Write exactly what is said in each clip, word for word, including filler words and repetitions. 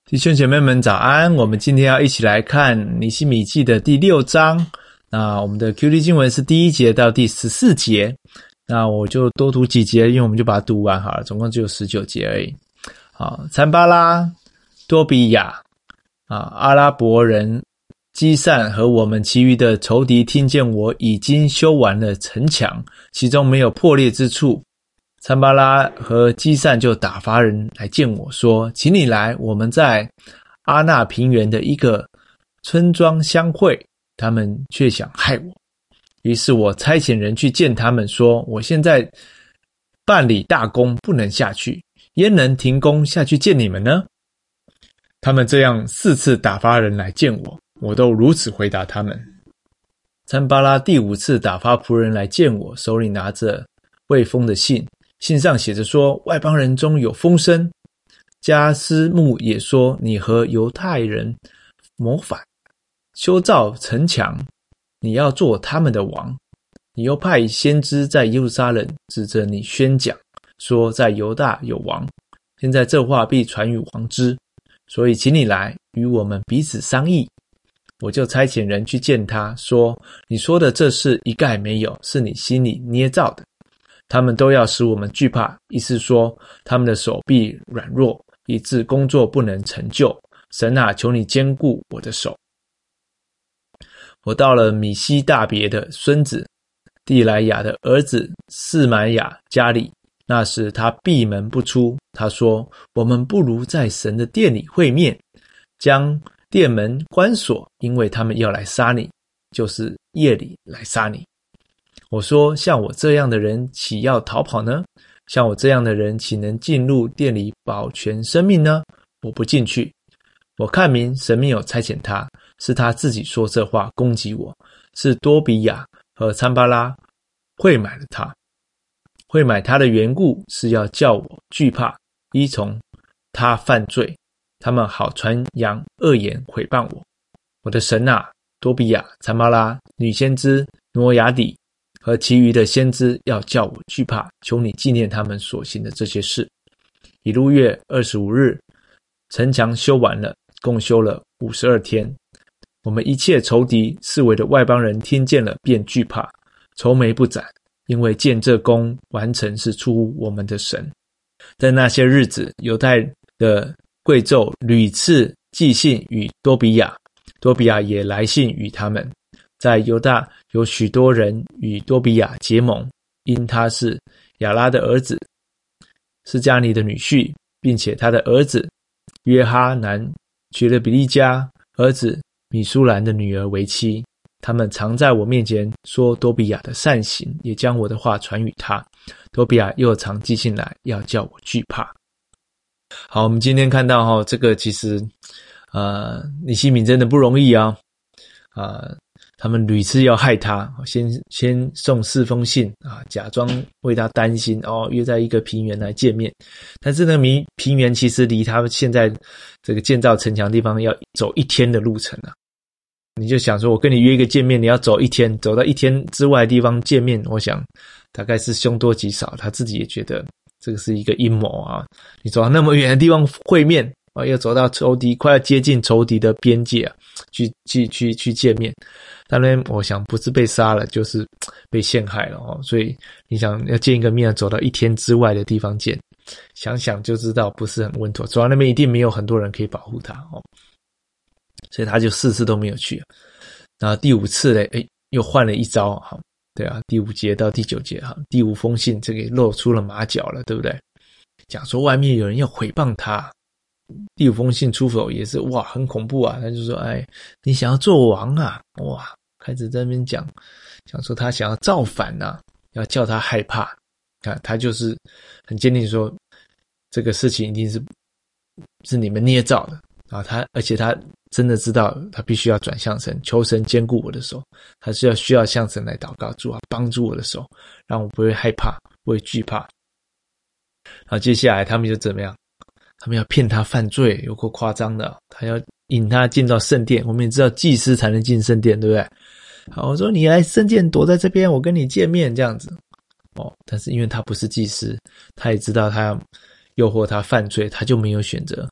弟兄姐妹们早安，我们今天要一起来看尼希米记的第六章。那我们的 Q T 经文是第一节到第十四节，那我就多读几节，因为我们就把它读完好了，总共只有十九节而已。好，参巴拉、多比亚、啊阿拉伯人基散和我们其余的仇敌听见我已经修完了城墙，其中没有破裂之处，参巴拉和基散就打发人来见我说，请你来，我们在阿纳平原的一个村庄相会，他们却想害我。于是我差遣人去见他们说，我现在办理大工，不能下去，焉能停工下去见你们呢？他们这样四次打发人来见我，我都如此回答他们。参巴拉第五次打发仆人来见我，手里拿着未封的信，信上写着说，外邦人中有风声。加斯木也说，你和犹太人谋反，修造城墙，你要做他们的王。你又派先知在耶路撒冷指着你宣讲，说在犹大有王。现在这话必传与王知，所以请你来与我们彼此商议。我就差遣人去见他，说，你说的这事一概没有，是你心里捏造的。他们都要使我们惧怕，意思说他们的手臂软弱，以致工作不能成就。神啊，求你坚固我的手。我到了米西大别的孙子地来雅的儿子示买亚家里，那时他闭门不出。他说，我们不如在神的殿里会面，将殿门关锁，因为他们要来杀你，就是夜里来杀你。我说，像我这样的人岂要逃跑呢？像我这样的人岂能进入殿里保全生命呢？我不进去。我看明神没有差遣他，是他自己说这话攻击我，是多比亚和参巴拉会买了他。会买他的缘故是要叫我惧怕，依从他犯罪，他们好传扬恶言毁谤我。我的神啊，多比亚、参巴拉、女先知挪亚底和其余的先知要叫我惧怕，求你纪念他们所行的这些事。以路月二十五日，城墙修完了，共修了五十二天。我们一切仇敌四围的外邦人听见了，便惧怕，愁眉不展，因为见这工完成是出乎我们的神。在那些日子，犹太的贵胄屡次寄信与多比亚，多比亚也来信与他们。在犹大有许多人与多比亚结盟，因他是亚拉的儿子，是加尼的女婿，并且他的儿子约哈南娶了比利家儿子米舒兰的女儿为妻。他们常在我面前说多比亚的善行，也将我的话传与他。多比亚又常寄信来，要叫我惧怕。好，我们今天看到齁、哦、这个其实呃尼希米真的不容易啊啊、呃他们屡次要害他，先先送四封信啊，假装为他担心哦，约在一个平原来见面。但是那个平原其实离他现在这个建造城墙的地方要走一天的路程啊。你就想说，我跟你约一个见面，你要走一天，走到一天之外的地方见面，我想大概是凶多吉少。他自己也觉得这个是一个阴谋啊！你走到那么远的地方会面啊，要走到仇敌快要接近仇敌的边界啊，去去去去见面。当然我想不是被杀了，就是被陷害了哦。所以你想要见一个面，走到一天之外的地方见，想想就知道不是很稳妥。走到那边一定没有很多人可以保护他哦，所以他就四次都没有去。然后第五次嘞，诶又换了一招哈，对啊，第五节到第九节哈，第五封信这个露出了马脚了，对不对？讲说外面有人要毁谤他。第五封信出口也是哇，很恐怖啊！他就说，哎，你想要做王啊？哇，开始在那边讲，讲说他想要造反啊，要叫他害怕。看他就是很坚定说，这个事情一定是是你们捏造的啊！他而且他真的知道，他必须要转向神，求神坚固我的手，他是要需要向神来祷告，主啊，帮助我的手，让我不会害怕，不会惧怕。然后接下来他们就怎么样？他们要骗他犯罪，有够夸张的。他要引他进到圣殿，我们也知道祭司才能进圣殿，对不对？好，我说你来圣殿躲在这边，我跟你见面这样子。哦，但是因为他不是祭司，他也知道他要诱惑他犯罪，他就没有选择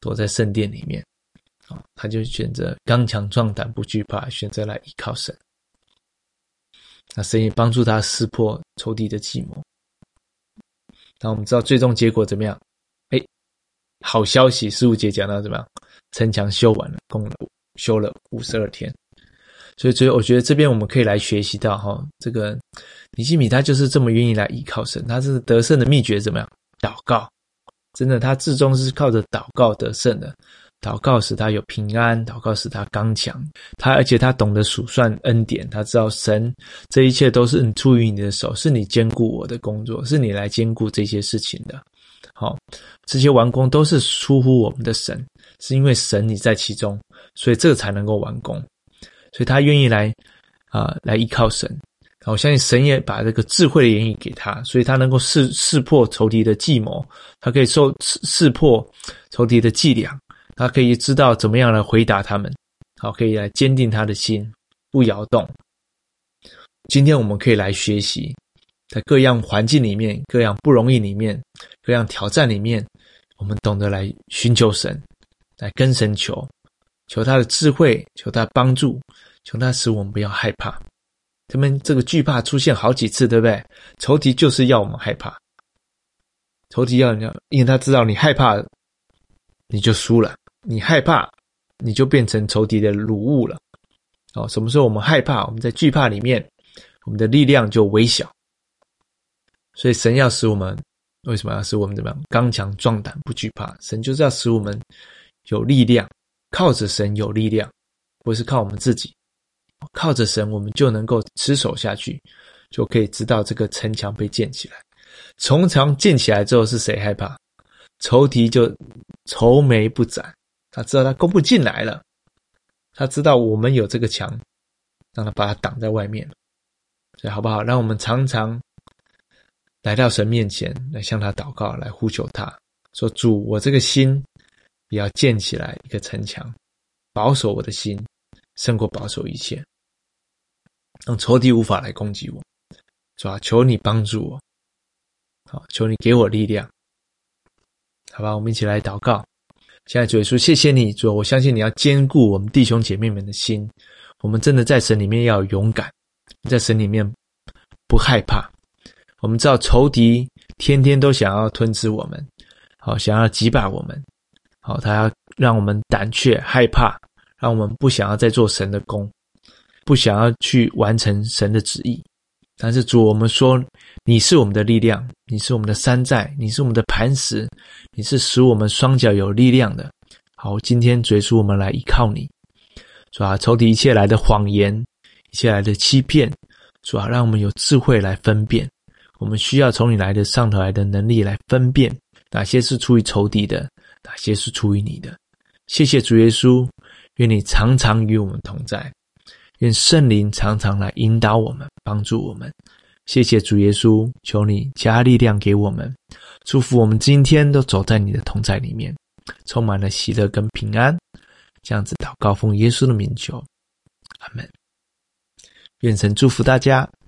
躲在圣殿里面。哦，他就选择刚强壮胆不惧怕，选择来依靠神。那神也帮助他识破仇敌的计谋。那我们知道最终结果怎么样？诶，好消息，十五节讲到怎么样？城墙修完了，攻了，修了五十二天。所以，所以我觉得这边我们可以来学习到哈，这个尼希米他就是这么愿意来依靠神，他是得胜的秘诀怎么样？祷告，真的，他至终是靠着祷告得胜的。祷告使他有平安，祷告使他刚强，他而且他懂得数算恩典，他知道神这一切都是出于你的手，是你兼顾我的工作，是你来兼顾这些事情的。好，这些完工都是出乎我们的神，是因为神你在其中，所以这个才能够完工。所以他愿意来啊、呃、来依靠神。我相信神也把这个智慧的言语给他，所以他能够识识破仇敌的计谋，他可以受识破仇敌的伎俩。他可以知道怎么样来回答他们，好，可以来坚定他的心，不摇动。今天我们可以来学习，在各样环境里面，各样不容易里面，各样挑战里面，我们懂得来寻求神，来跟神求，求他的智慧，求他帮助，求他使我们不要害怕。他们这个惧怕出现好几次，对不对？仇敌就是要我们害怕，仇敌要你，因为他知道你害怕，你就输了。你害怕，你就变成仇敌的掳物了。哦，什么时候我们害怕，我们在惧怕里面，我们的力量就微小。所以神要使我们，为什么要使我们怎么样？刚强壮胆不惧怕。神就是要使我们有力量，靠着神有力量，不是靠我们自己。靠着神，我们就能够持守下去，就可以知道这个城墙被建起来。城墙建起来之后，是谁害怕？仇敌就愁眉不展。他知道他攻不进来了，他知道我们有这个墙，让他把它挡在外面。所以好不好？让我们常常来到神面前，来向他祷告，来呼求他，说主，我这个心也要建起来一个城墙，保守我的心，胜过保守一切，让仇敌无法来攻击我。主啊，求你帮助我，好，求你给我力量，好吧？我们一起来祷告。现在主耶稣，谢谢你，主，我相信你要兼顾我们弟兄姐妹们的心，我们真的在神里面要有勇敢，在神里面不害怕。我们知道仇敌天天都想要吞吃我们，好，想要击败我们，好，他要让我们胆怯害怕，让我们不想要再做神的工，不想要去完成神的旨意。但是主，我们说你是我们的力量，你是我们的山寨，你是我们的磐石，你是使我们双脚有力量的。好，今天主耶稣，我们来依靠你，主啊，仇敌一切来的谎言，一切来的欺骗，主啊，让我们有智慧来分辨。我们需要从你来的上头来的能力来分辨哪些是出于仇敌的，哪些是出于你的。谢谢主耶稣，愿你常常与我们同在，愿圣灵常常来引导我们，帮助我们。谢谢主耶稣，求你加力量给我们，祝福我们今天都走在你的同在里面，充满了喜乐跟平安。这样子祷告奉耶稣的名求，阿们。愿神祝福大家。